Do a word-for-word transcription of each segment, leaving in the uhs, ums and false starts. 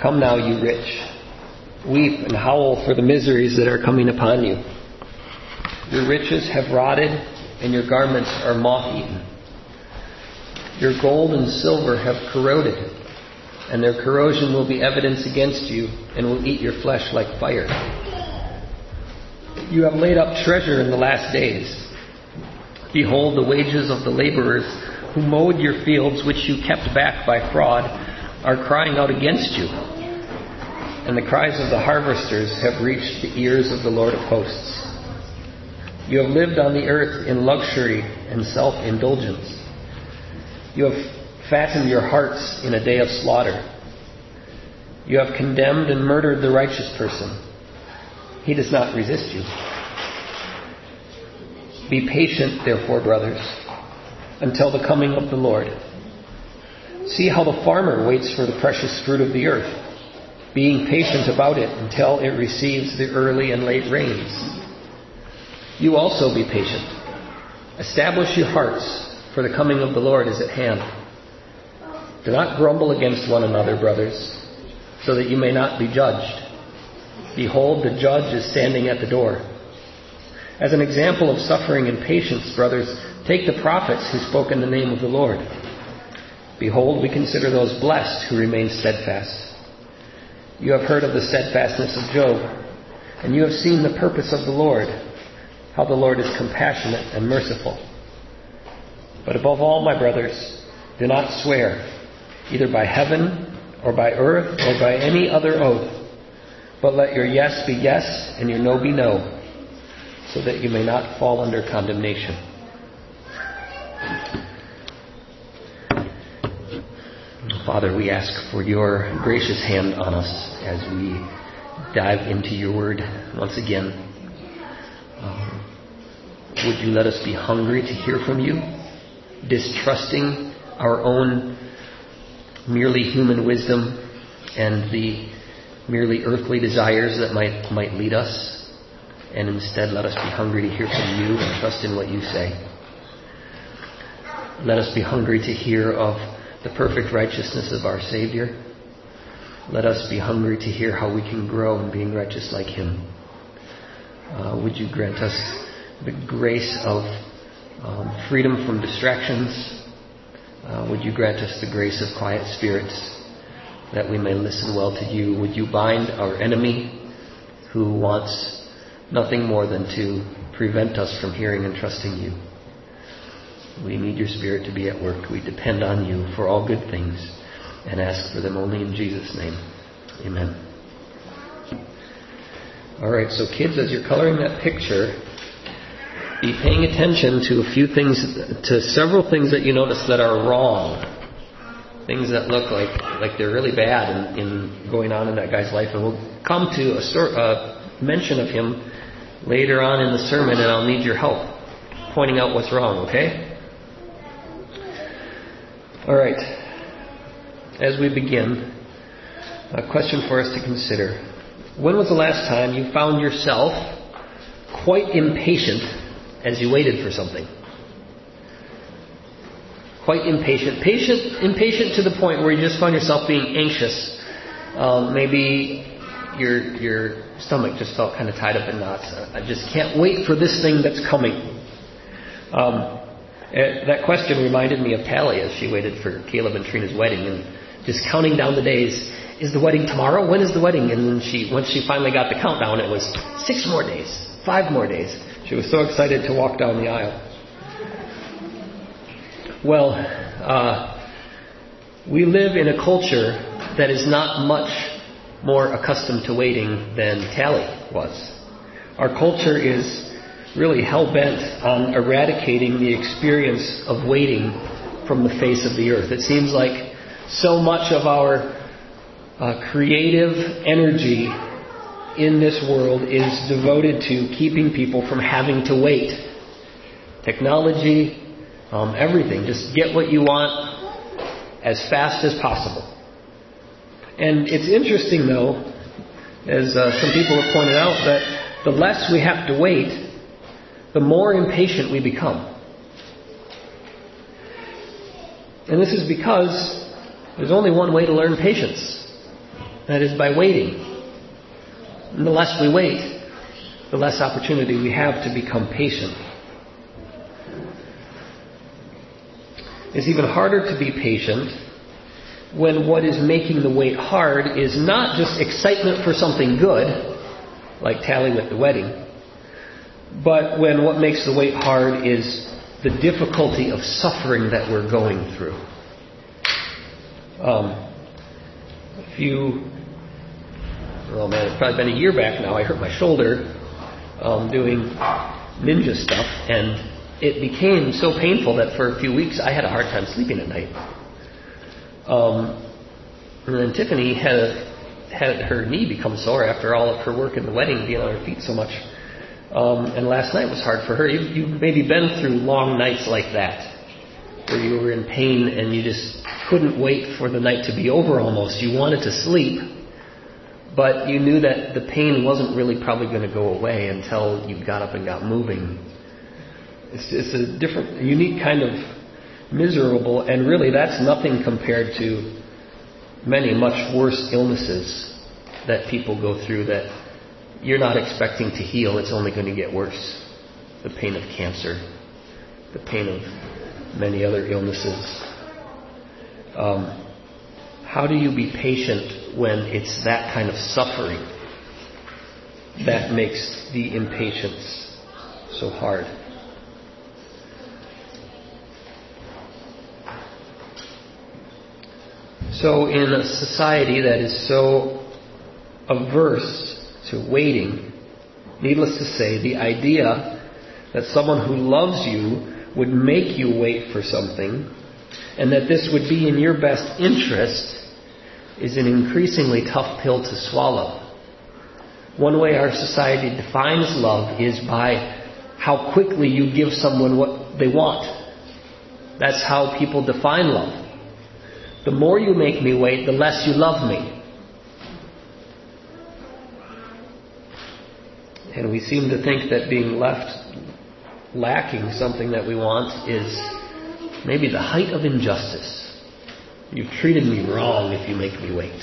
Come now, you rich. Weep and howl for the miseries that are coming upon you. Your riches have rotted, and your garments are moth-eaten. Your gold and silver have corroded, and their corrosion will be evidence against you, and will eat your flesh like fire. You have laid up treasure in the last days. Behold, the wages of the laborers who mowed your fields, which you kept back by fraud, are crying out against you. And the cries of the harvesters have reached the ears of the Lord of hosts. You have lived on the earth in luxury and self-indulgence. You have fattened your hearts in a day of slaughter. You have condemned and murdered the righteous person. He does not resist you. Be patient, therefore, brothers, until the coming of the Lord. See how the farmer waits for the precious fruit of the earth, being patient about it until it receives the early and late rains. You also be patient. Establish your hearts, for the coming of the Lord is at hand. Do not grumble against one another, brothers, so that you may not be judged. Behold, the judge is standing at the door. As an example of suffering and patience, brothers, take the prophets who spoke in the name of the Lord. Behold, we consider those blessed who remain steadfast. You have heard of the steadfastness of Job, and you have seen the purpose of the Lord, how the Lord is compassionate and merciful. But above all, my brothers, do not swear, either by heaven or by earth or by any other oath, but let your yes be yes and your no be no, so that you may not fall under condemnation. Father, we ask for your gracious hand on us as we dive into your word once again. Um, would you let us be hungry to hear from you, distrusting our own merely human wisdom and the merely earthly desires that might might lead us, and instead let us be hungry to hear from you and trust in what you say. Let us be hungry to hear of the perfect righteousness of our Savior. Let us be hungry to hear how we can grow in being righteous like him. Uh, would you grant us the grace of um, freedom from distractions? Uh, would you grant us the grace of quiet spirits, that we may listen well to you? Would you bind our enemy, who wants nothing more than to prevent us from hearing and trusting you? We need your Spirit to be at work. We depend on you for all good things and ask for them only in Jesus' name. Amen. All right, so kids, as you're coloring that picture, be paying attention to a few things, to several things that you notice that are wrong. Things that look like, like they're really bad in, in going on in that guy's life. And we'll come to a sort, uh, mention of him later on in the sermon, and I'll need your help pointing out what's wrong, okay? All right. As we begin, a question for us to consider. When was the last time you found yourself quite impatient as you waited for something? Quite impatient. Patient, impatient to the point where you just found yourself being anxious. Um, maybe your your stomach just felt kind of tied up in knots. I just can't wait for this thing that's coming. Um, that question reminded me of Tally as she waited for Caleb and Trina's wedding and just counting down the days. Is the wedding tomorrow? When is the wedding? And then she, once she finally got the countdown, it was six more days, five more days. She was so excited to walk down the aisle. Well, uh, we live in a culture that is not much more accustomed to waiting than Tally was. Our culture is really hell-bent on eradicating the experience of waiting from the face of the earth. It seems like so much of our uh, creative energy in this world is devoted to keeping people from having to wait. Technology, Um, everything. Just get what you want as fast as possible. And it's interesting, though, as uh, some people have pointed out, that the less we have to wait, the more impatient we become. And this is because there's only one way to learn patience. That is by waiting. And the less we wait, the less opportunity we have to become patient. It's even harder to be patient when what is making the wait hard is not just excitement for something good, like Tally with the wedding, but when what makes the wait hard is the difficulty of suffering that we're going through. Um, a few, oh man, it's probably been a year back now, I hurt my shoulder um, doing ninja stuff, and it became so painful that for a few weeks I had a hard time sleeping at night. Um, and then Tiffany had had her knee become sore after all of her work in the wedding, being on her feet so much. Um, and last night was hard for her. You, you've maybe been through long nights like that, where you were in pain and you just couldn't wait for the night to be over almost. You wanted to sleep, but you knew that the pain wasn't really probably going to go away until you got up and got moving. It's, it's a different, a unique kind of miserable, and really that's nothing compared to many much worse illnesses that people go through that you're not expecting to heal. It's only going to get worse. The pain of cancer, the pain of many other illnesses. Um, how do you be patient when it's that kind of suffering that makes the impatience so hard? So in a society that is so averse to waiting, needless to say, the idea that someone who loves you would make you wait for something, and that this would be in your best interest, is an increasingly tough pill to swallow. One way our society defines love is by how quickly you give someone what they want. That's how people define love. The more you make me wait, the less you love me. And we seem to think that being left lacking something that we want is maybe the height of injustice. You've treated me wrong if you make me wait.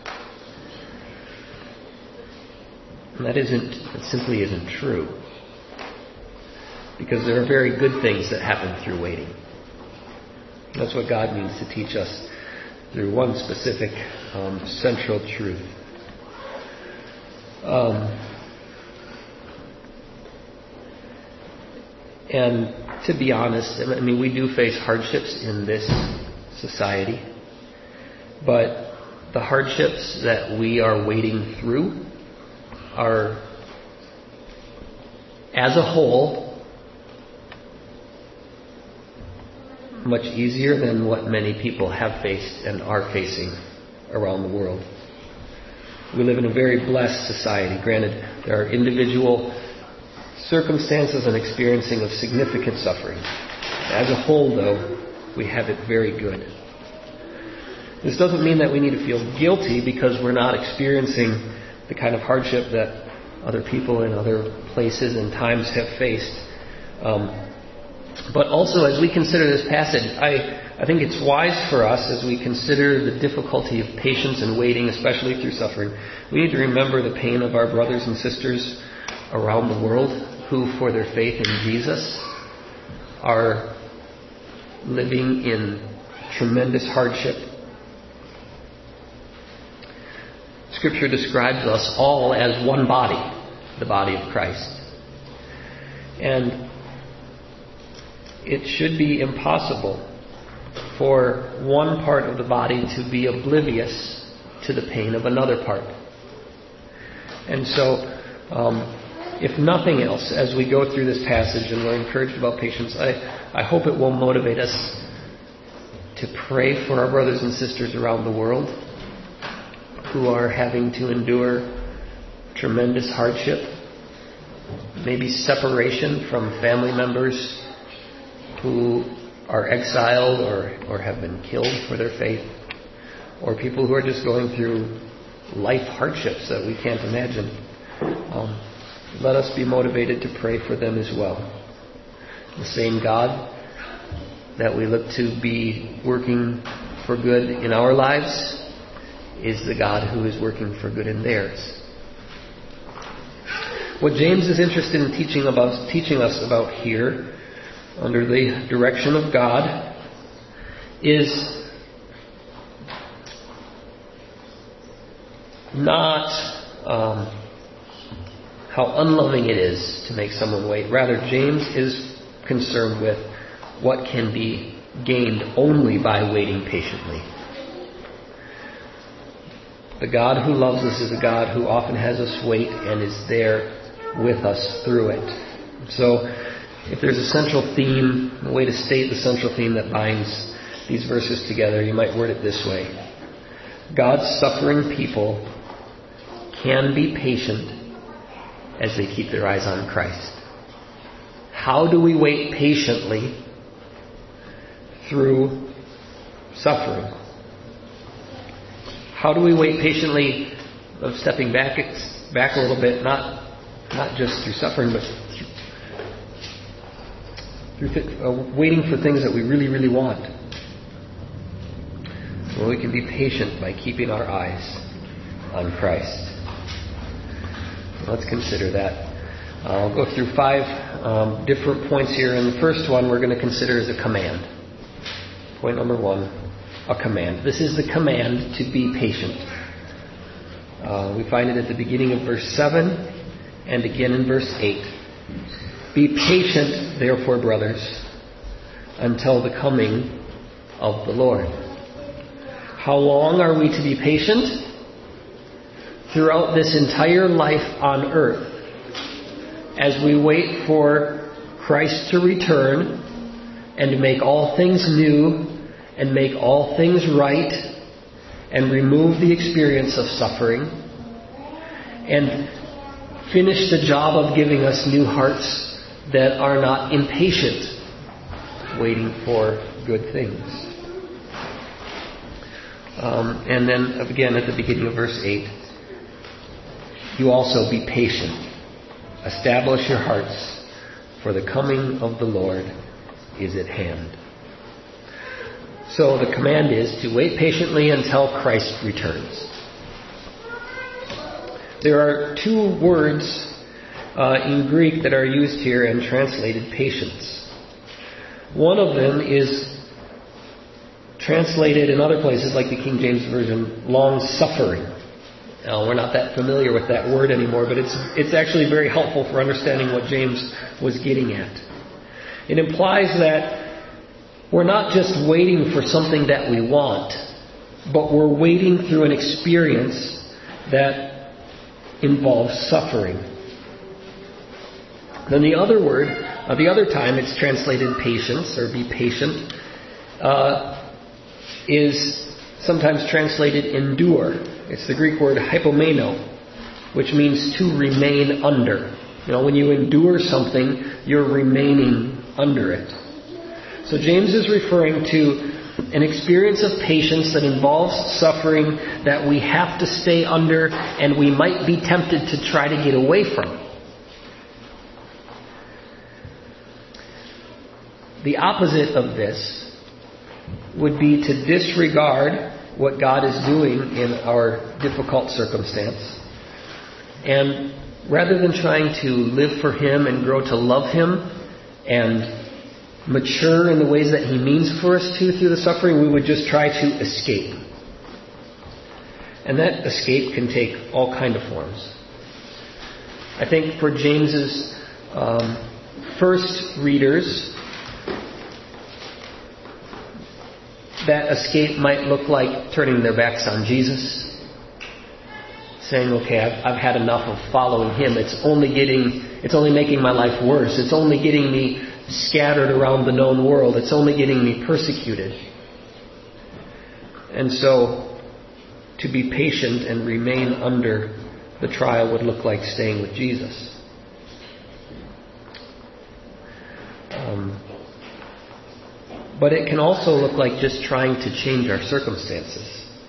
And that isn't, that simply isn't true. Because there are very good things that happen through waiting. That's what God means to teach us through one specific um, central truth. Um, and to be honest, I mean, we do face hardships in this society, but the hardships that we are wading through are, as a whole, much easier than what many people have faced and are facing around the world. We live in a very blessed society. Granted, there are individual circumstances and experiencing of significant suffering. As a whole, though, we have it very good. This doesn't mean that we need to feel guilty because we're not experiencing the kind of hardship that other people in other places and times have faced. Um, But also, as we consider this passage, I, I think it's wise for us, as we consider the difficulty of patience and waiting, especially through suffering, we need to remember the pain of our brothers and sisters around the world who, for their faith in Jesus, are living in tremendous hardship. Scripture describes us all as one body, the body of Christ. And it should be impossible for one part of the body to be oblivious to the pain of another part. And so, um, if nothing else, as we go through this passage and we're encouraged about patience, I, I hope it will motivate us to pray for our brothers and sisters around the world who are having to endure tremendous hardship, maybe separation from family members who are exiled or, or have been killed for their faith, or people who are just going through life hardships that we can't imagine. Um, let us be motivated to pray for them as well. The same God that we look to be working for good in our lives is the God who is working for good in theirs. What James is interested in teaching about, teaching us about here, under the direction of God, is not um, how unloving it is to make someone wait. Rather, James is concerned with what can be gained only by waiting patiently. The God who loves us is a God who often has us wait and is there with us through it. So, if there's a central theme, a way to state the central theme that binds these verses together, you might word it this way. God's suffering people can be patient as they keep their eyes on Christ. How do we wait patiently through suffering? How do we wait patiently, of stepping back back a little bit, not not just through suffering, but through, through th- uh, waiting for things that we really, really want? Well, we can be patient by keeping our eyes on Christ. Let's consider that. I'll go through five um, different points here, and the first one we're going to consider is a command. Point number one, a command. This is the command to be patient. Uh, we find it at the beginning of verse seven and again in verse eight. Be patient, therefore, brothers, until the coming of the Lord. How long are we to be patient? Throughout this entire life on earth, as we wait for Christ to return and to make all things new and make all things right and remove the experience of suffering and finish the job of giving us new hearts that are not impatient, waiting for good things. Um, and then again at the beginning of verse eight, you also be patient. Establish your hearts, for the coming of the Lord is at hand. So the command is to wait patiently until Christ returns. There are two words uh, in Greek that are used here and translated patience. One of them is translated in other places, like the King James Version, long-suffering. Now, we're not that familiar with that word anymore, but it's it's actually very helpful for understanding what James was getting at. It implies that we're not just waiting for something that we want, but we're waiting through an experience that involves suffering. Then the other word, uh, the other time it's translated patience or be patient, uh, is sometimes translated endure. It's the Greek word hypomeno, which means to remain under. You know, when you endure something, you're remaining under it. So James is referring to an experience of patience that involves suffering that we have to stay under and we might be tempted to try to get away from. The opposite of this would be to disregard what God is doing in our difficult circumstance. And rather than trying to live for Him and grow to love Him and mature in the ways that He means for us to through the suffering, we would just try to escape. And that escape can take all kinds of forms. I think for James's um, first readers, that escape might look like turning their backs on Jesus, saying, okay, I've, I've had enough of following Him. It's only getting, it's only making my life worse. It's only getting me scattered around the known world. It's only getting me persecuted. And so, to be patient and remain under the trial would look like staying with Jesus. Um, But it can also look like just trying to change our circumstances.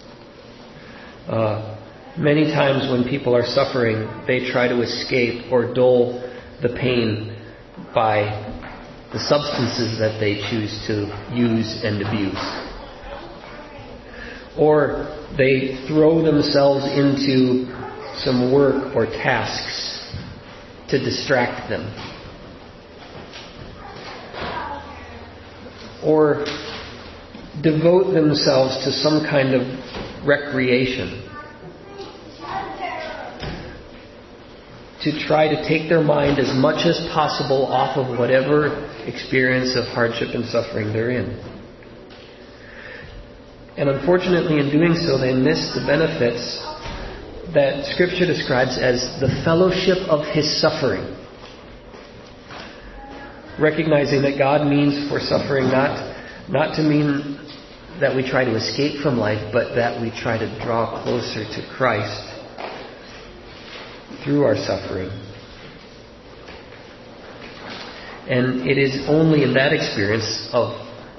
Uh, many times when people are suffering, they try to escape or dull the pain by the substances that they choose to use and abuse. or they throw themselves into some work or tasks to distract them, or devote themselves to some kind of recreation to try to take their mind as much as possible off of whatever experience of hardship and suffering they're in. And unfortunately, in doing so, they miss the benefits that Scripture describes as the fellowship of His suffering. Recognizing that God means for suffering not, not to mean that we try to escape from life, but that we try to draw closer to Christ through our suffering. And it is only in that experience of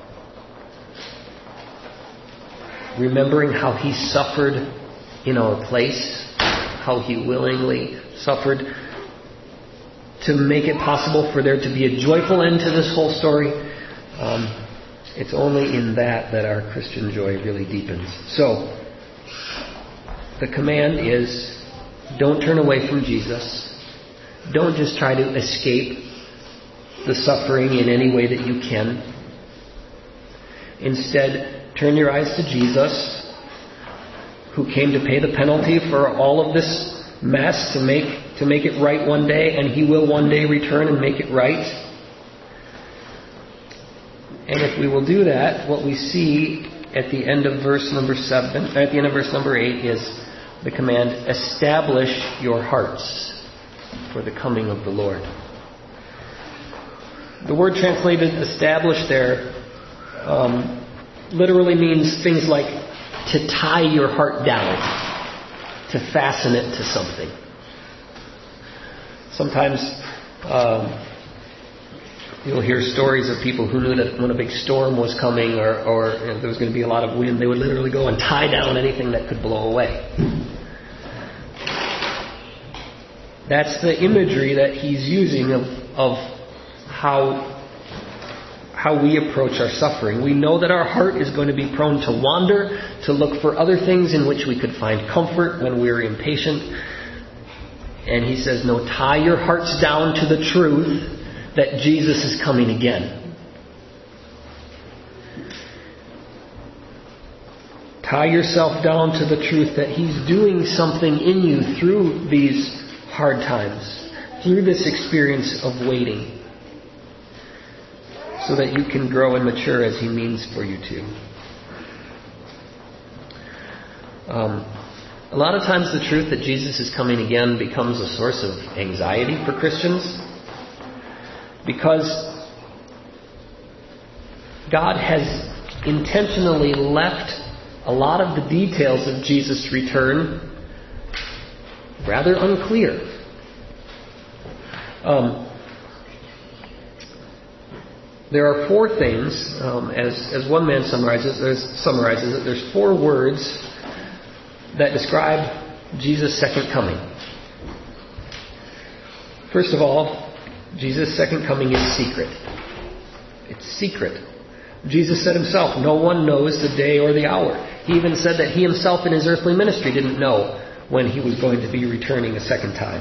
remembering how He suffered in our place, how He willingly suffered, to make it possible for there to be a joyful end to this whole story. Um, it's only in that that our Christian joy really deepens. So, the command is, don't turn away from Jesus. Don't just try to escape the suffering in any way that you can. Instead, turn your eyes to Jesus, who came to pay the penalty for all of this mess to make to make it right one day, and He will one day return and make it right. And if we will do that, what we see at the end of verse number seven, at the end of verse number eight, is the command, establish your hearts for the coming of the Lord. The word translated establish there um, literally means things like to tie your heart down, to fasten it to something. Sometimes um, you'll hear stories of people who knew that when a big storm was coming or, or you know, there was going to be a lot of wind, they would literally go and tie down anything that could blow away. That's the imagery that he's using of, of how, how we approach our suffering. We know that our heart is going to be prone to wander, to look for other things in which we could find comfort when we're impatient. And he says, no, tie your hearts down to the truth that Jesus is coming again. Tie yourself down to the truth that He's doing something in you through these hard times, through this experience of waiting, so that you can grow and mature as He means for you to. Um, a lot of times the truth that Jesus is coming again becomes a source of anxiety for Christians, because God has intentionally left a lot of the details of Jesus' return rather unclear. Um, there are four things, um, as as one man summarizes. There's summarizes it. There's four words that describe Jesus' second coming. First of all, Jesus' second coming is secret. It's secret. Jesus said Himself, no one knows the day or the hour. He even said that He Himself in His earthly ministry didn't know when He was going to be returning a second time.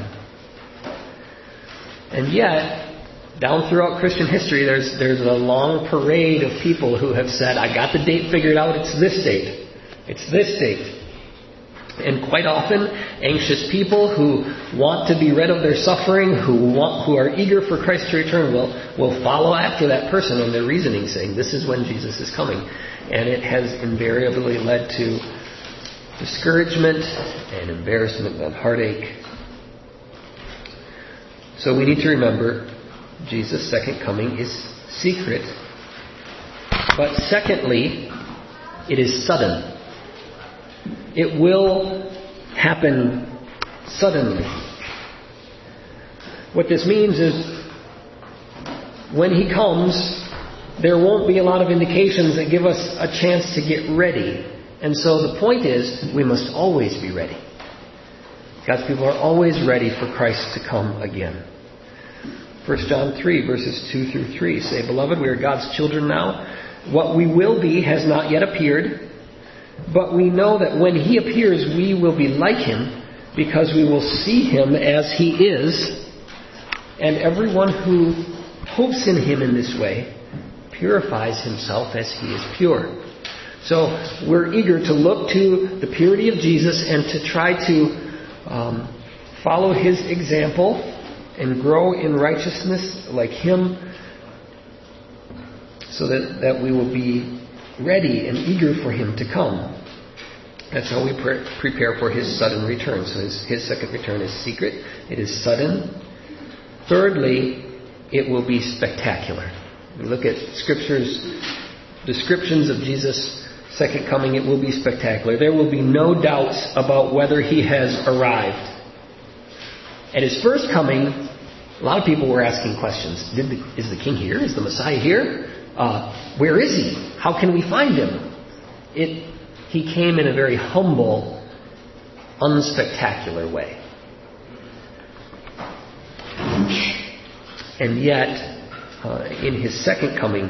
And yet, down throughout Christian history, there's there's a long parade of people who have said, I got the date figured out, it's this date. It's this date. And quite often, anxious people who want to be rid of their suffering, who want, who are eager for Christ to return, will, will follow after that person in their reasoning, saying, this is when Jesus is coming. And it has invariably led to discouragement and embarrassment and heartache. So we need to remember, Jesus' second coming is secret. But secondly, it is sudden. It will happen suddenly. What this means is, when He comes, there won't be a lot of indications that give us a chance to get ready. And so the point is, we must always be ready. God's people are always ready for Christ to come again. First John three, verses two through three say, Beloved, we are God's children now. What we will be has not yet appeared, But we know that when he appears, we will be like him, because we will see him as he is. And everyone who hopes in him in this way purifies himself as he is pure. So we're eager to look to the purity of Jesus and to try to um, follow his example and grow in righteousness like him, so that, that we will be ready and eager for him to come. That's how we pre- prepare for his sudden return. So his, his second return is secret. It is sudden. Thirdly, it will be spectacular. We look at Scripture's descriptions of Jesus' second coming. It will be spectacular. There will be no doubts about whether he has arrived. At his first coming, a lot of people were asking questions. Did the, is the king here? Is the Messiah here? Uh, where is he? How can we find him? It, he came in a very humble, unspectacular way. And yet, uh, in his second coming,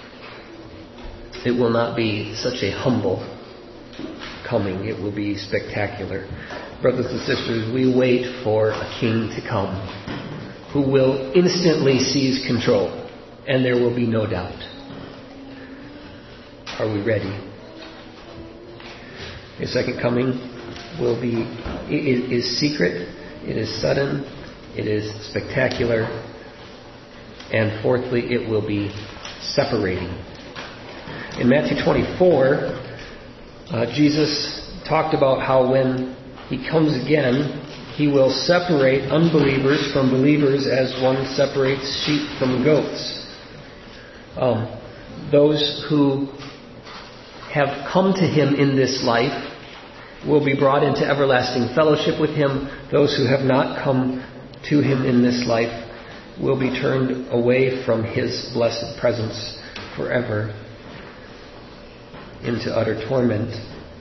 it will not be such a humble coming. It will be spectacular. Brothers and sisters, we wait for a king to come who will instantly seize control, and there will be no doubt. Are we ready? His second coming will be it is secret, it is sudden, it is spectacular, and fourthly, it will be separating. In Matthew twenty-four, uh, Jesus talked about how when he comes again, he will separate unbelievers from believers as one separates sheep from goats. Um, those who have come to him in this life will be brought into everlasting fellowship with him. Those who have not come to him in this life will be turned away from his blessed presence forever into utter torment.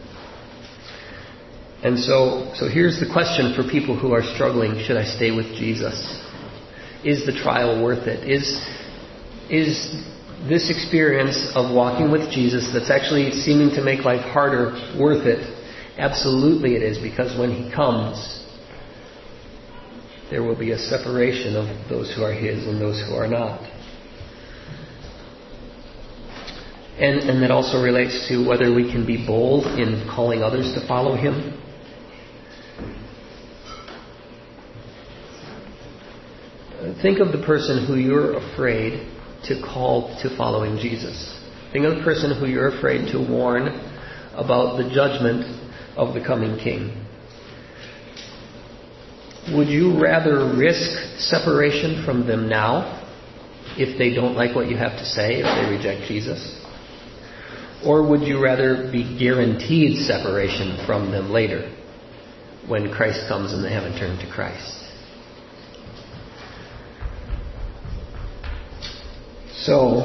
And so, so here's the question for people who are struggling. Should I stay with Jesus? Is the trial worth it? Is, is this experience of walking with Jesus that's actually seeming to make life harder worth it? Absolutely it is, because when he comes, there will be a separation of those who are his and those who are not. And, and that also relates to whether we can be bold in calling others to follow him. Think of the person who you're afraid to call to following Jesus. Think of the person who you're afraid to warn about the judgment of the coming king. Would you rather risk separation from them now if they don't like what you have to say, if they reject Jesus? Or would you rather be guaranteed separation from them later when Christ comes and they haven't turned to Christ? So,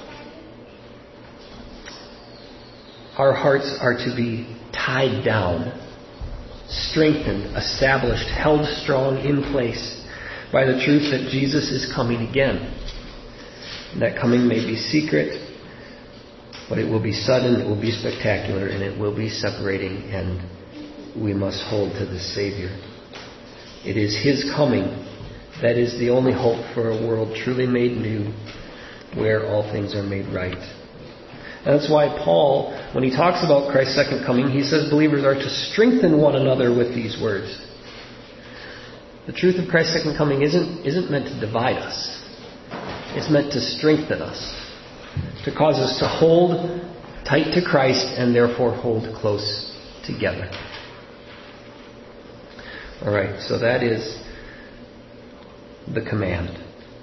our hearts are to be tied down, strengthened, established, held strong in place by the truth that Jesus is coming again. And that coming may be secret, but it will be sudden, it will be spectacular, and it will be separating, and we must hold to the Savior. It is his coming that is the only hope for a world truly made new, where all things are made right. And that's why Paul, when he talks about Christ's second coming, he says believers are to strengthen one another with these words. The truth of Christ's second coming isn't, isn't meant to divide us. It's meant to strengthen us, to cause us to hold tight to Christ and therefore hold close together. All right, so that is the command.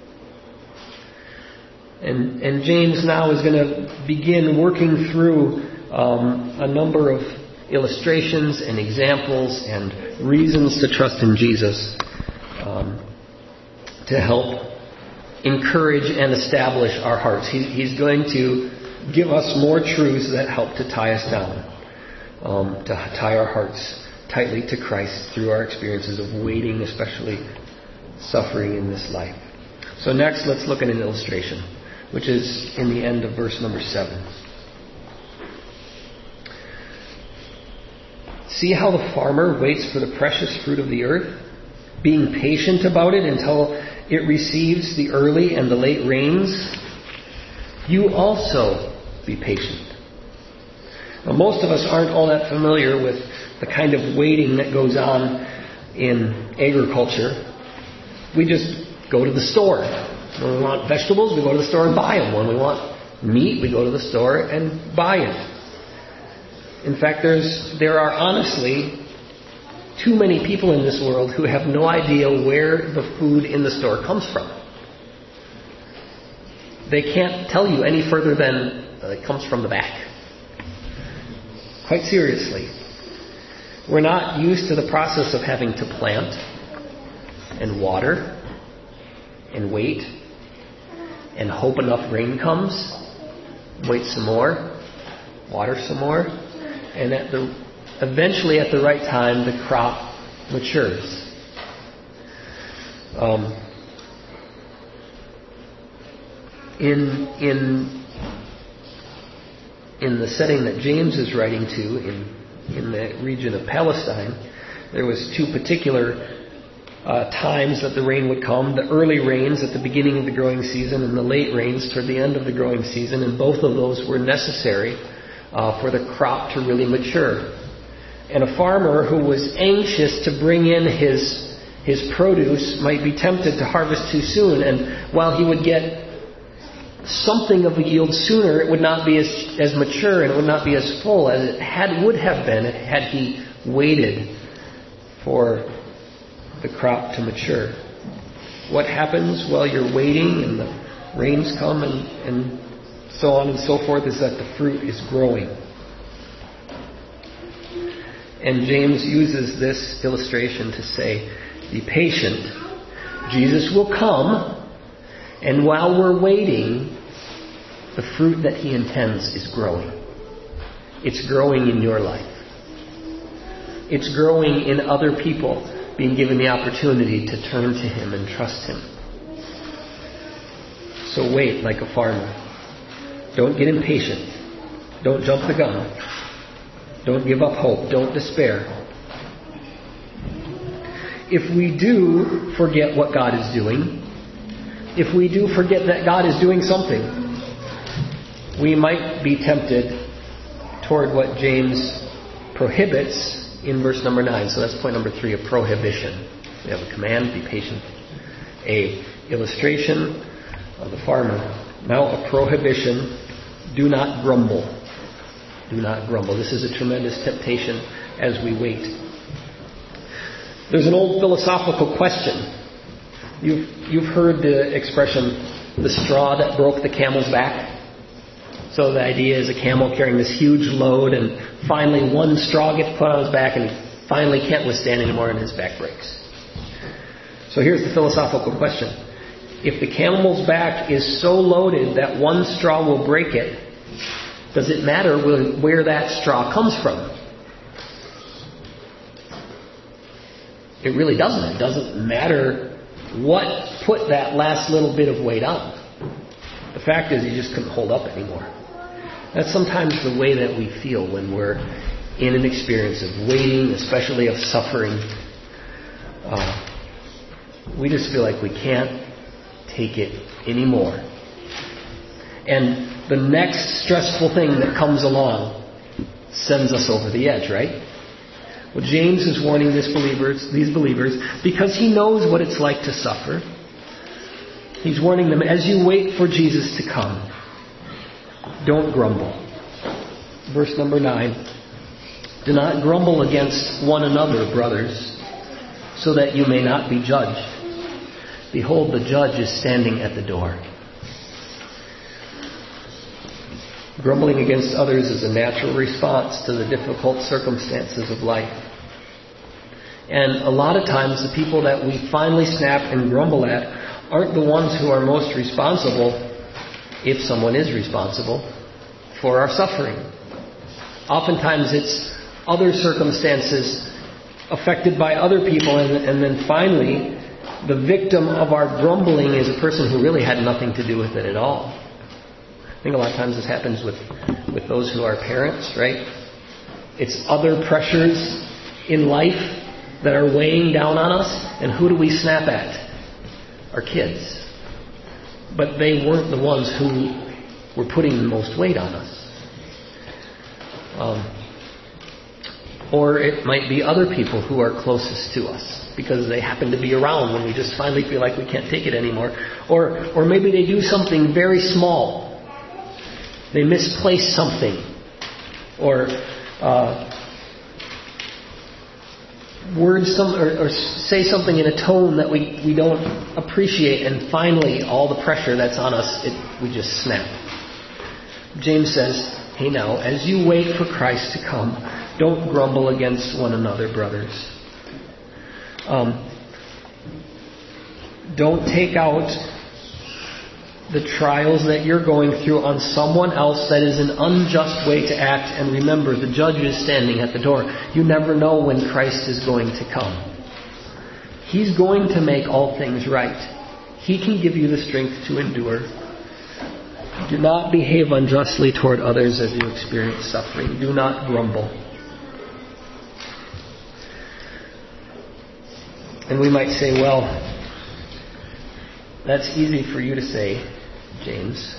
And, and James now is going to begin working through um, a number of illustrations and examples and reasons to trust in Jesus um, to help encourage and establish our hearts. He, he's going to give us more truths that help to tie us down, um, to tie our hearts tightly to Christ through our experiences of waiting, especially suffering in this life. So next, let's look at an illustration, which is in the end of verse number seven. See how the farmer waits for the precious fruit of the earth, being patient about it until it receives the early and the late rains? You also be patient. Now, most of us aren't all that familiar with the kind of waiting that goes on in agriculture. We just go to the store. When we want vegetables, we go to the store and buy them. When we want meat, we go to the store and buy it. In fact, there's there are honestly too many people in this world who have no idea where the food in the store comes from. They can't tell you any further than uh, it comes from the back. Quite seriously. We're not used to the process of having to plant and water and wait and hope enough rain comes, wait some more, water some more, and at the eventually at the right time the crop matures. Um, in in in the setting that James is writing to in in the region of Palestine, there was two particular uh, times that the rain would come: the early rains at the beginning of the growing season, and the late rains toward the end of the growing season. And both of those were necessary uh, for the crop to really mature. And a farmer who was anxious to bring in his his produce might be tempted to harvest too soon. And while he would get something of a yield sooner, it would not be as as mature and it would not be as full as it had would have been had he waited for the crop to mature. What happens while you're waiting and the rains come and, and so on and so forth is that the fruit is growing. And James uses this illustration to say, be patient. Jesus will come, and while we're waiting, the fruit that he intends is growing. It's growing in your life. It's growing in other people being given the opportunity to turn to him and trust him. So wait like a farmer. Don't get impatient. Don't jump the gun. Don't give up hope. Don't despair. If we do forget what God is doing, if we do forget that God is doing something, we might be tempted toward what James prohibits in verse number nine. So that's point number three, a prohibition. We have a command, be patient. A illustration of the farmer. Now a prohibition, do not grumble. Do not grumble. This is a tremendous temptation as we wait. There's an old philosophical question. You've, you've heard the expression, the straw that broke the camel's back. So the idea is a camel carrying this huge load, and finally one straw gets put on his back and he finally can't withstand anymore and his back breaks. So here's the philosophical question. If the camel's back is so loaded that one straw will break it, does it matter where that straw comes from? It really doesn't. It doesn't matter what put that last little bit of weight on. The fact is, you just couldn't hold up anymore. That's sometimes the way that we feel when we're in an experience of waiting, especially of suffering. Uh, we just feel like we can't take it anymore. And the next stressful thing that comes along sends us over the edge, right? Well, James is warning these believers, these believers, because he knows what it's like to suffer. He's warning them, as you wait for Jesus to come, don't grumble. Verse number nine. Do not grumble against one another, brothers, so that you may not be judged. Behold, the judge is standing at the door. Grumbling against others is a natural response to the difficult circumstances of life. And a lot of times the people that we finally snap and grumble at aren't the ones who are most responsible, if someone is responsible, for our suffering. Oftentimes it's other circumstances affected by other people, and, and then finally the victim of our grumbling is a person who really had nothing to do with it at all. I think a lot of times this happens with, with those who are parents, right? It's other pressures in life that are weighing down on us. And who do we snap at? Our kids. But they weren't the ones who were putting the most weight on us. Um, or it might be other people who are closest to us because they happen to be around when we just finally feel like we can't take it anymore. Or, or maybe they do something very small. They misplace something. Or uh, word some or, or say something in a tone that we, we don't appreciate, and finally all the pressure that's on us, it, we just snap. James says, hey now, as you wait for Christ to come, don't grumble against one another, brothers. Um, don't take out the trials that you're going through on someone else. That is an unjust way to act. And remember, the judge is standing at the door. You never know when Christ is going to come. He's going to make all things right. He can give you the strength to endure. Do not behave unjustly toward others as you experience suffering. Do not grumble. And we might say, well, that's easy for you to say, James.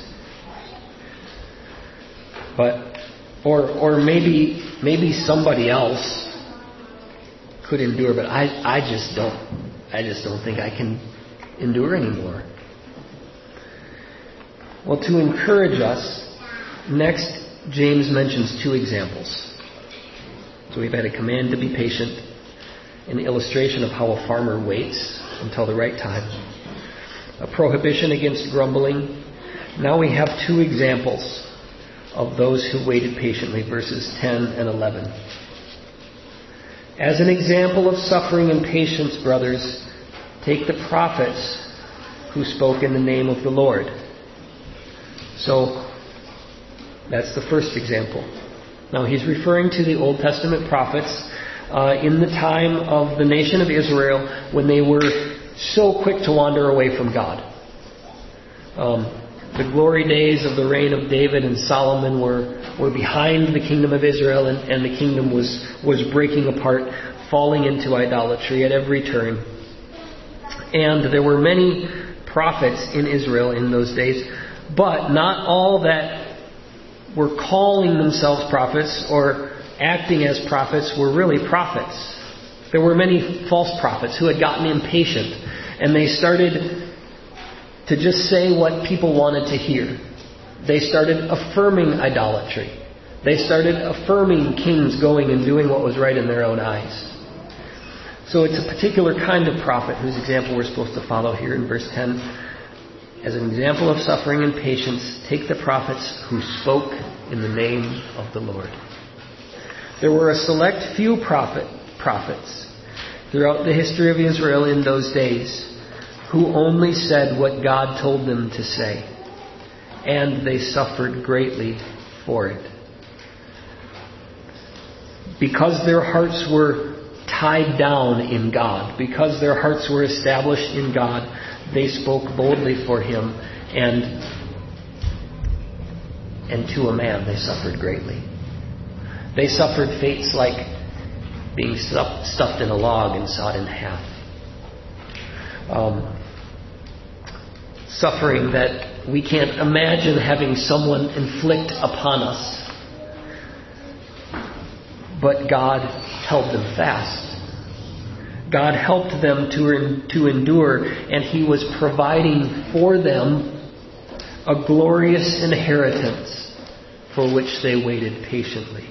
But, or or maybe maybe somebody else could endure, but I, I just don't. I just don't think I can endure anymore. Well, to encourage us, next James mentions two examples. So we've had a command to be patient, an illustration of how a farmer waits until the right time, a prohibition against grumbling. Now we have two examples of those who waited patiently, verses ten and eleven. As an example of suffering and patience, brothers, take the prophets who spoke in the name of the Lord. So, that's the first example. Now he's referring to the Old Testament prophets uh, in the time of the nation of Israel when they were so quick to wander away from God. Um, the glory days of the reign of David and Solomon were, were behind the kingdom of Israel, and, and the kingdom was, was breaking apart, falling into idolatry at every turn. And there were many prophets in Israel in those days, but not all that were calling themselves prophets or acting as prophets were really prophets. There were many false prophets who had gotten impatient, and they started to just say what people wanted to hear. They started affirming idolatry. They started affirming kings going and doing what was right in their own eyes. So it's a particular kind of prophet whose example we're supposed to follow here in verse ten. As an example of suffering and patience, take the prophets who spoke in the name of the Lord. There were a select few prophet, prophets throughout the history of Israel in those days who only said what God told them to say. And they suffered greatly for it. Because their hearts were tied down in God, because their hearts were established in God, they spoke boldly for Him, and and to a man they suffered greatly. They suffered fates like being stuffed in a log and sawed in half. Um, suffering that we can't imagine having someone inflict upon us. But God held them fast. God helped them to, to endure, and He was providing for them a glorious inheritance for which they waited patiently.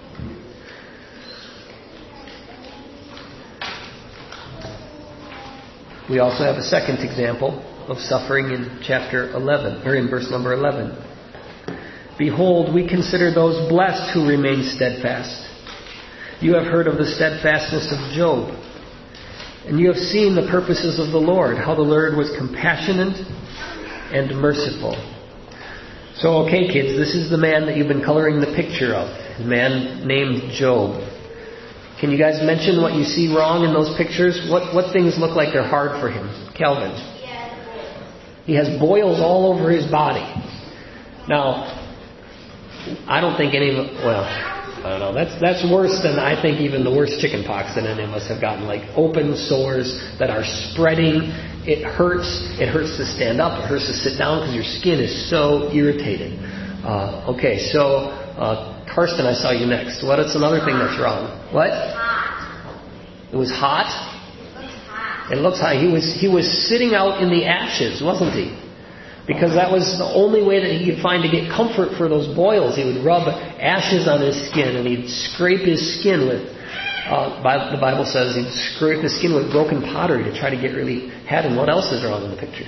We also have a second example of suffering in chapter eleven, or in verse number eleven. Behold, we consider those blessed who remain steadfast. You have heard of the steadfastness of Job, and you have seen the purposes of the Lord, how the Lord was compassionate and merciful. So, okay, kids, this is the man that you've been coloring the picture of, a man named Job. Can you guys mention what you see wrong in those pictures? What what things look like they're hard for him? Calvin. He has boils all over his body. Now, I don't think any of well, I don't know. That's that's worse than I think even the worst chicken pox that any of us have gotten. Like open sores that are spreading. It hurts. It hurts to stand up. It hurts to sit down because your skin is so irritated. Uh, okay, so uh, Karsten, I saw you next. What is another thing that's wrong? What? It was hot. It looks hot. He was he was sitting out in the ashes, wasn't he? Because that was the only way that he could find to get comfort for those boils. He would rub ashes on his skin, and he'd scrape his skin with, uh, the Bible says, he'd scrape his skin with broken pottery to try to get relief. Haddon, what else is wrong in the picture?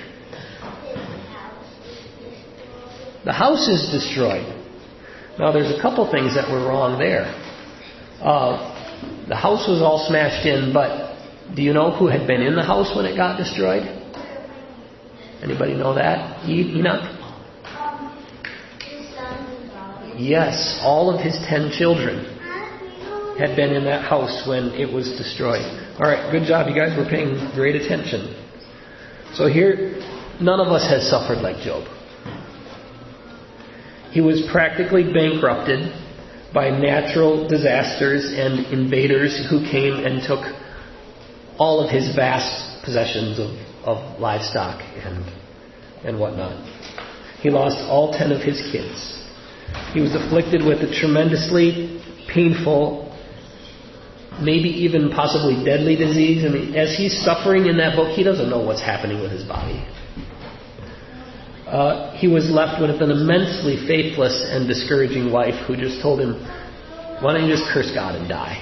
The house is destroyed. Now, there's a couple things that were wrong there. Uh, the house was all smashed in, but do you know who had been in the house when it got destroyed? Anybody know that? Enoch? Yes, all of his ten children had been in that house when it was destroyed. All right, good job. You guys were paying great attention. So here, none of us has suffered like Job. He was practically bankrupted by natural disasters and invaders who came and took all of his vast possessions of of livestock and and whatnot. He lost all ten of his kids. He was afflicted with a tremendously painful, maybe even possibly deadly disease. I mean, as he's suffering in that book, he doesn't know what's happening with his body. Uh, he was left with an immensely faithless and discouraging wife who just told him, why don't you just curse God and die?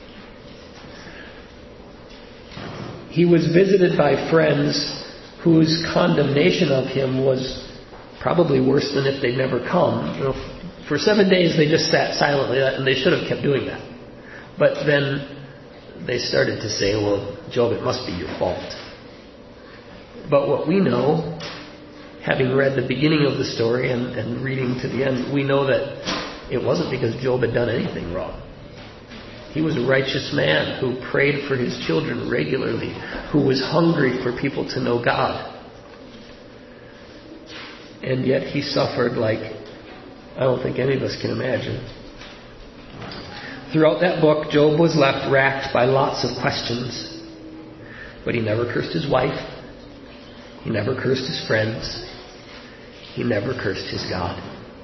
He was visited by friends whose condemnation of him was probably worse than if they'd never come. You know, for seven days they just sat silently, and they should have kept doing that. But then they started to say, well, Job, it must be your fault. But what we know, having read the beginning of the story and, and reading to the end, we know that it wasn't because Job had done anything wrong. He was a righteous man who prayed for his children regularly, who was hungry for people to know God. And yet he suffered like I don't think any of us can imagine. Throughout that book, Job was left racked by lots of questions. But he never cursed his wife. He never cursed his friends. He never cursed his God.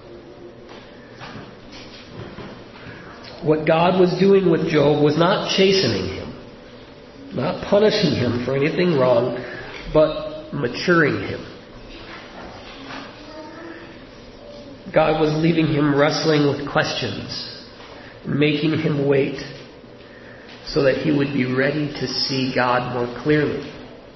What God was doing with Job was not chastening him, not punishing him for anything wrong, but maturing him. God was leaving him wrestling with questions, making him wait so that he would be ready to see God more clearly.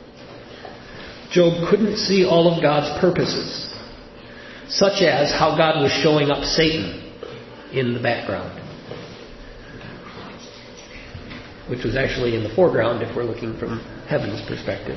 Job couldn't see all of God's purposes, such as how God was showing up Satan in the background, which was actually in the foreground if we're looking from heaven's perspective.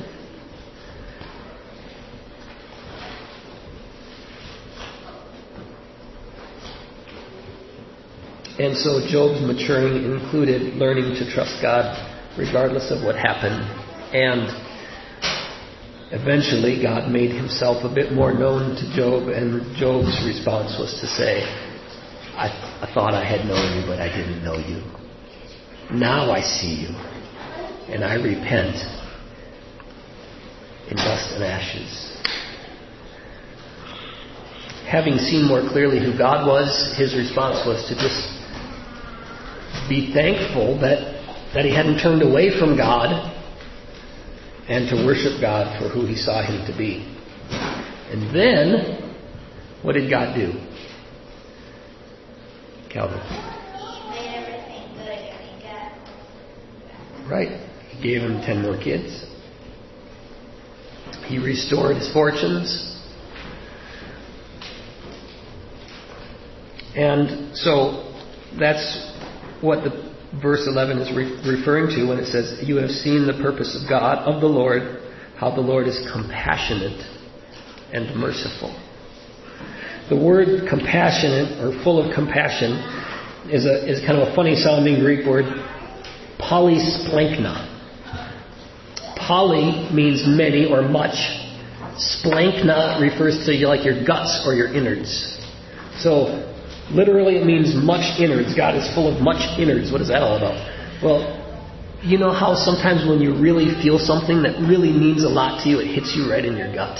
And so Job's maturing included learning to trust God regardless of what happened. And eventually God made himself a bit more known to Job, and Job's response was to say, I, I thought I had known you, but I didn't know you. Now I see you, and I repent in dust and ashes. Having seen more clearly who God was, his response was to just be thankful that, that he hadn't turned away from God and to worship God for who he saw him to be. And then, what did God do? Calvin. Right. He gave him ten more kids. He restored his fortunes. And so that's what the verse eleven is re- referring to when it says, you have seen the purpose of God, of the Lord, how the Lord is compassionate and merciful. The word compassionate, or full of compassion, is a is kind of a funny sounding Greek word, polysplankna. Poly means many or much. Splankna refers to like your guts or your innards. So Literally, it means much innards. God is full of much innards. What is that all about? Well, you know how sometimes when you really feel something that really means a lot to you, it hits you right in your gut?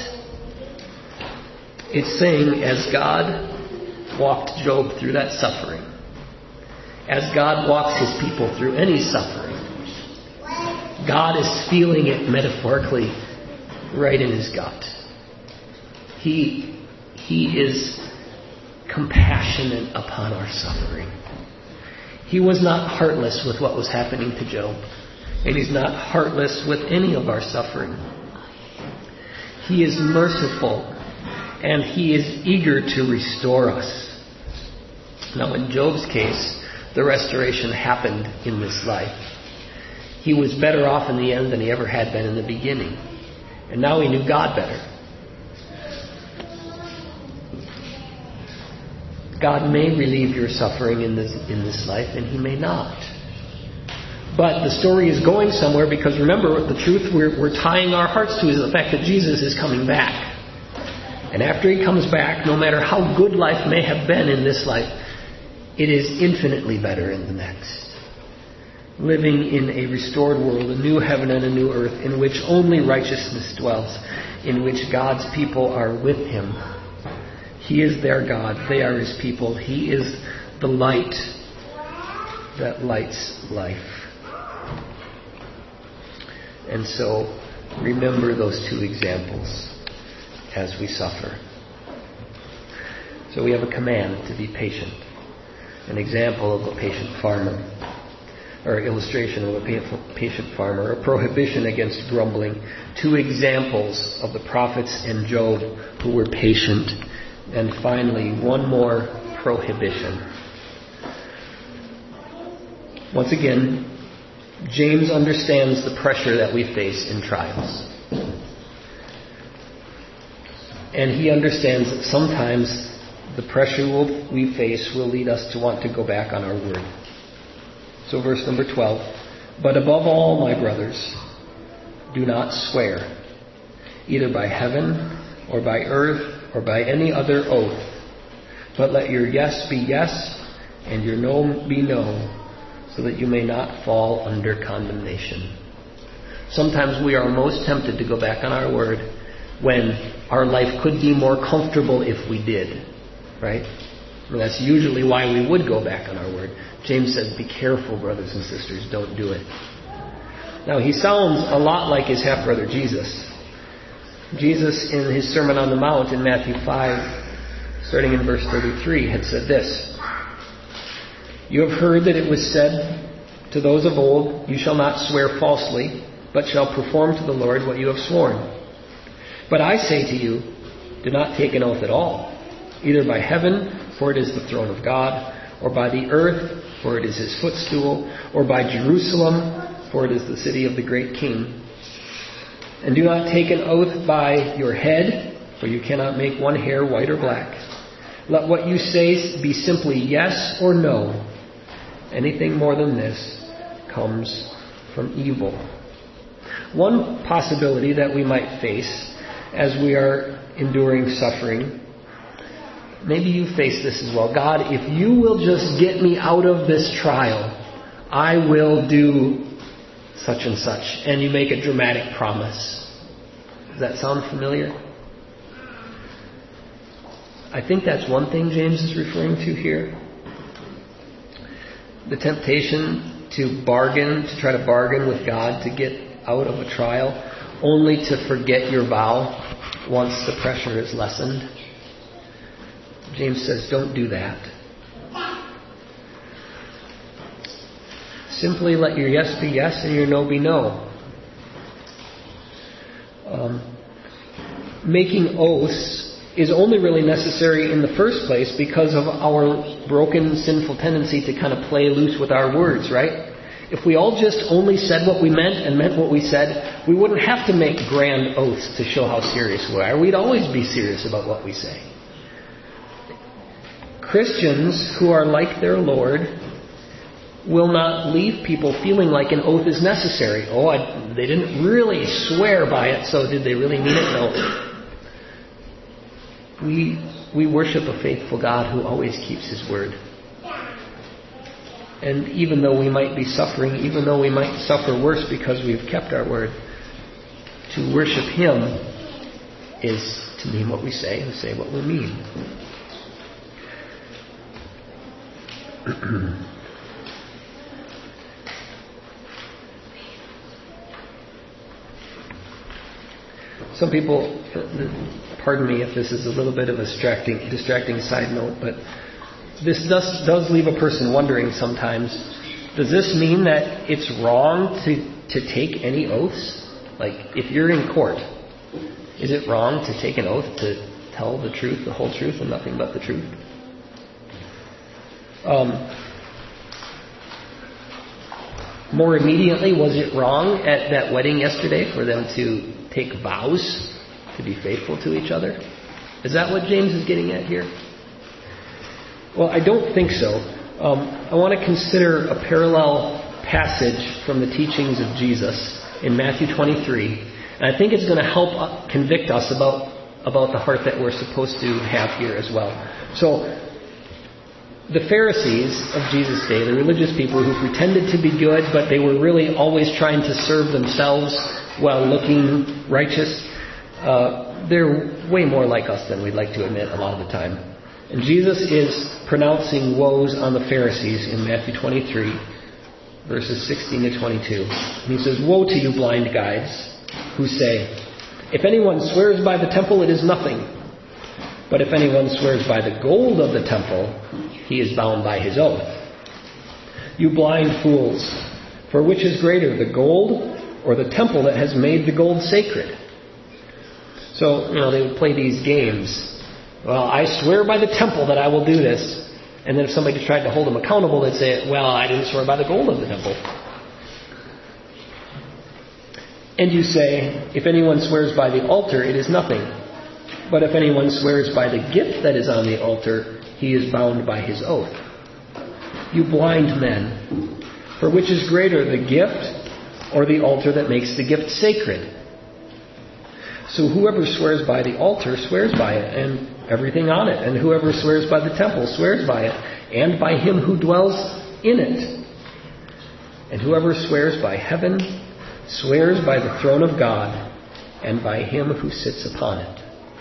It's saying, as God walked Job through that suffering, as God walks his people through any suffering, God is feeling it metaphorically right in his gut. He, he is compassionate upon our suffering. He was not heartless with what was happening to Job, and he's not heartless with any of our suffering. He is merciful, and he is eager to restore us. Now, in Job's case, the restoration happened in this life. He was better off in the end than he ever had been in the beginning. And now he knew God better. God may relieve your suffering in this, in this life, and he may not. But the story is going somewhere, because remember, the truth we're, we're tying our hearts to is the fact that Jesus is coming back. And after he comes back, no matter how good life may have been in this life, it is infinitely better in the next. Living in a restored world, a new heaven and a new earth, in which only righteousness dwells, in which God's people are with him. He is their God. They are his people. He is the light that lights life. And so, remember those two examples as we suffer. So we have a command to be patient. An example of a patient farmer, or illustration of a patient farmer, a prohibition against grumbling, two examples of the prophets and Job who were patient, and finally one more prohibition. Once again, James understands the pressure that we face in trials. And he understands that sometimes the pressure we'll, we face will lead us to want to go back on our word. So verse number twelve, but above all, my brothers, do not swear, either by heaven or by earth or by any other oath, but let your yes be yes and your no be no, so that you may not fall under condemnation. Sometimes we are most tempted to go back on our word when our life could be more comfortable if we did, right? And that's usually why we would go back on our word. James says, be careful, brothers and sisters, don't do it. Now, he sounds a lot like his half-brother Jesus. Jesus, in his Sermon on the Mount in Matthew five, starting in verse thirty-three, had said this, you have heard that it was said to those of old, you shall not swear falsely, but shall perform to the Lord what you have sworn. But I say to you, do not take an oath at all, either by heaven, for it is the throne of God, or by the earth, for it is his footstool, or by Jerusalem, for it is the city of the great king. And do not take an oath by your head, for you cannot make one hair white or black. Let what you say be simply yes or no. Anything more than this comes from evil. One possibility that we might face as we are enduring suffering, maybe you face this as well. God, if you will just get me out of this trial, I will do such and such. And you make a dramatic promise. Does that sound familiar? I think that's one thing James is referring to here. The temptation to bargain, to try to bargain with God to get out of a trial, only to forget your vow once the pressure is lessened. James says, don't do that. Simply let your yes be yes and your no be no. Um, making oaths is only really necessary in the first place because of our broken, sinful tendency to kind of play loose with our words, right? If we all just only said what we meant and meant what we said, we wouldn't have to make grand oaths to show how serious we are. We'd always be serious about what we say. Christians who are like their Lord will not leave people feeling like an oath is necessary. Oh, I, they didn't really swear by it, so did they really mean it? No. We we worship a faithful God who always keeps His word. And even though we might be suffering, even though we might suffer worse because we've kept our word, to worship Him is to mean what we say and say what we mean. Some people, pardon me if this is a little bit of a distracting, distracting side note, but this does, does leave a person wondering sometimes, does this mean that it's wrong to, to take any oaths? Like, if you're in court, is it wrong to take an oath to tell the truth, the whole truth, and nothing but the truth? Um, more immediately, was it wrong at that wedding yesterday for them to take vows to be faithful to each other? Is that what James is getting at here? Well, I don't think so. Um, I want to consider a parallel passage from the teachings of Jesus in Matthew twenty-three, and I think it's going to help convict us about, about the heart that we're supposed to have here as well. So, the Pharisees of Jesus' day, the religious people who pretended to be good, but they were really always trying to serve themselves while looking righteous, uh, they're way more like us than we'd like to admit a lot of the time. And Jesus is pronouncing woes on the Pharisees in Matthew twenty-three, verses sixteen to twenty-two. And He says, "Woe to you, blind guides, who say, 'If anyone swears by the temple, it is nothing. But if anyone swears by the gold of the temple, he is bound by his oath. You blind fools, for which is greater, the gold or the temple that has made the gold sacred?'" So, you know, they would play these games. Well, I swear by the temple that I will do this. And then if somebody tried to hold them accountable, they'd say, well, I didn't swear by the gold of the temple. And you say, if anyone swears by the altar, it is nothing. But if anyone swears by the gift that is on the altar, he is bound by his oath. You blind men, for which is greater, the gift or the altar that makes the gift sacred? So whoever swears by the altar swears by it and everything on it. And whoever swears by the temple swears by it and by him who dwells in it. And whoever swears by heaven swears by the throne of God and by him who sits upon it.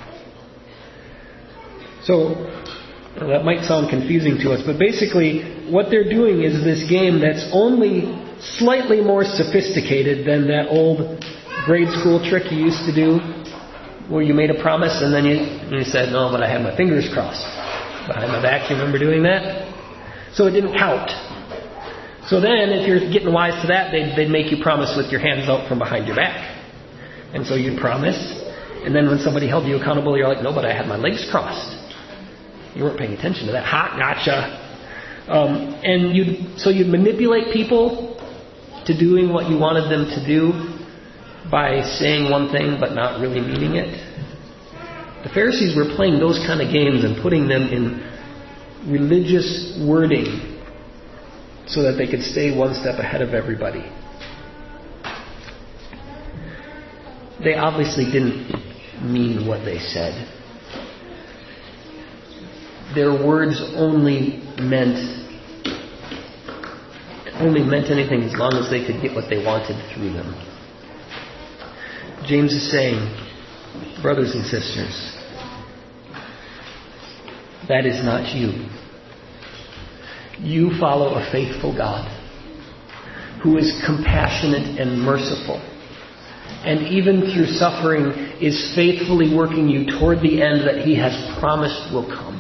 So that might sound confusing to us, but basically what they're doing is this game that's only slightly more sophisticated than that old grade school trick you used to do where you made a promise and then you, you said, no, but I had my fingers crossed behind my back. You remember doing that? So it didn't count. So then if you're getting wise to that, they'd, they'd make you promise with your hands out from behind your back. And so you'd promise, and then when somebody held you accountable, you're like, no, but I had my legs crossed. You weren't paying attention to that. Ha, gotcha. Um, and you'd, so you'd manipulate people to doing what you wanted them to do by saying one thing but not really meaning it. The Pharisees were playing those kind of games and putting them in religious wording so that they could stay one step ahead of everybody. They obviously didn't mean what they said. Their words only meant only meant anything as long as they could get what they wanted through them. James is saying, brothers and sisters, that is not you. You follow a faithful God who is compassionate and merciful, and even through suffering is faithfully working you toward the end that He has promised will come.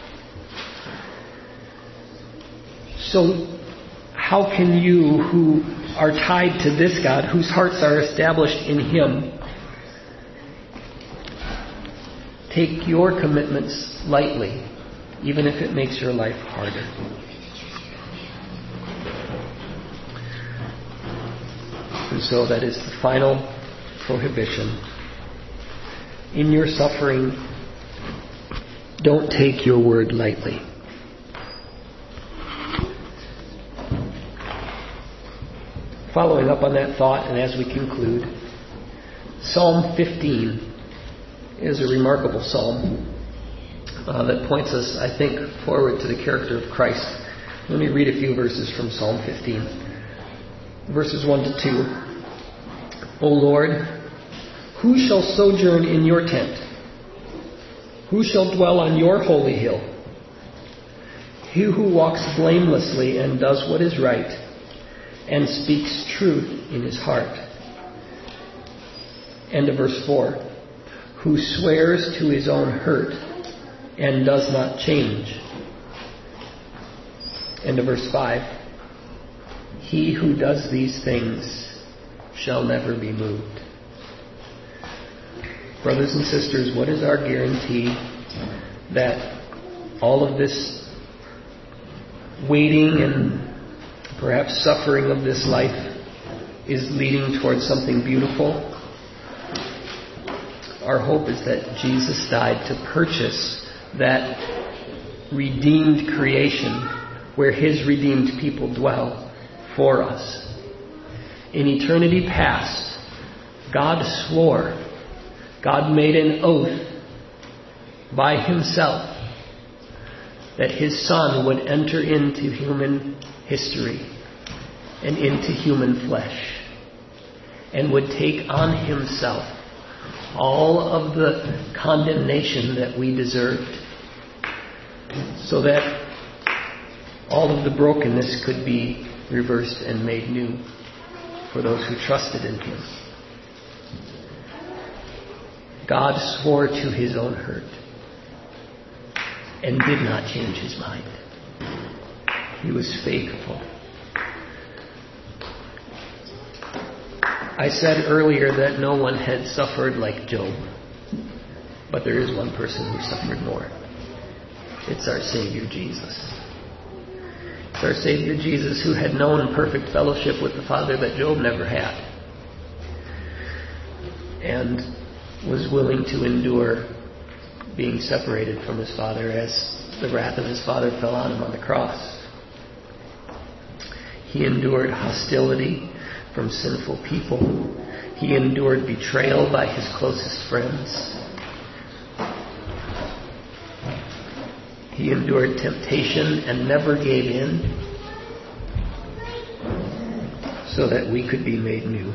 So how can you, who are tied to this God, whose hearts are established in Him, take your commitments lightly, even if it makes your life harder? And so that is the final prohibition. In your suffering, don't take your word lightly. Following up on that thought, and as we conclude, Psalm fifteen is a remarkable psalm. uh, that points us, I think, forward to the character of Christ. Let me read a few verses from Psalm fifteen. Verses one to two. O Lord, who shall sojourn in your tent? Who shall dwell on your holy hill? He who walks blamelessly and does what is right, and speaks truth in his heart. End of verse four. Who swears to his own hurt and does not change. End of verse five. He who does these things shall never be moved. Brothers and sisters, what is our guarantee that all of this waiting and perhaps suffering of this life is leading towards something beautiful? Our hope is that Jesus died to purchase that redeemed creation where his redeemed people dwell for us. In eternity past, God swore, God made an oath by himself that his Son would enter into human history and into human flesh and would take on himself all of the condemnation that we deserved, so that all of the brokenness could be reversed and made new for those who trusted in him. God swore to his own hurt and did not change his mind. He was faithful. I said earlier that no one had suffered like Job, but there is one person who suffered more. It's our Savior Jesus. It's our Savior Jesus who had known perfect fellowship with the Father that Job never had, and was willing to endure being separated from his Father as the wrath of his Father fell on him on the cross. He endured hostility from sinful people. He endured betrayal by his closest friends. He endured temptation and never gave in, so that we could be made new.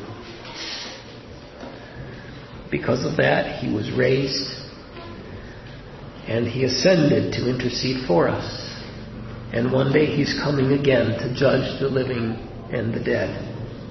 Because of that, he was raised, and he ascended to intercede for us. And one day he's coming again to judge the living and the dead.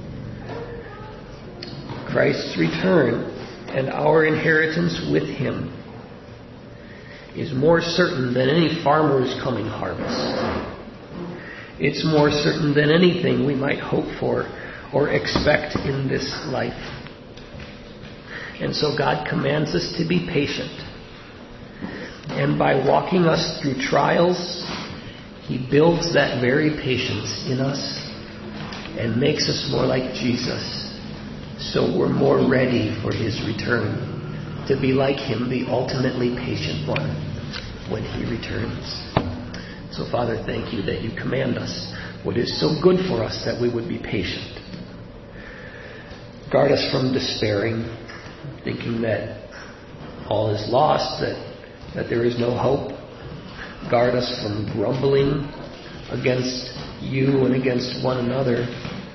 Christ's return and our inheritance with him is more certain than any farmer's coming harvest. It's more certain than anything we might hope for or expect in this life. And so God commands us to be patient. And by walking us through trials, he builds that very patience in us and makes us more like Jesus, so we're more ready for his return, to be like him, the ultimately patient one, when he returns. So, Father, thank you that you command us what is so good for us, that we would be patient. Guard us from despairing, thinking that all is lost, that, that there is no hope. Guard us from grumbling against you and against one another.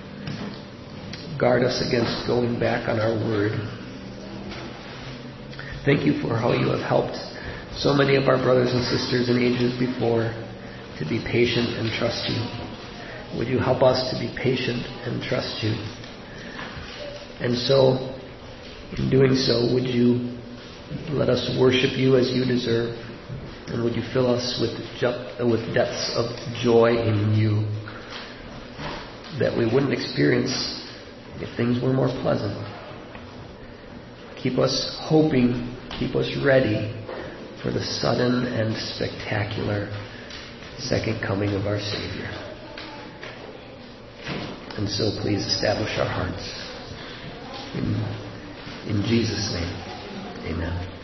Guard us against going back on our word. Thank you for how you have helped so many of our brothers and sisters in ages before to be patient and trust you. Would you help us to be patient and trust you? And so, in doing so, would you let us worship you as you deserve? And would you fill us with, ju- with depths of joy in you that we wouldn't experience if things were more pleasant? Keep us hoping, keep us ready for the sudden and spectacular second coming of our Savior. And so please establish our hearts. In, in Jesus' name, amen.